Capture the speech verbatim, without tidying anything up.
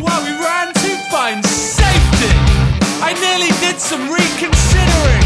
why we ran to find safety. I nearly did some reconsidering.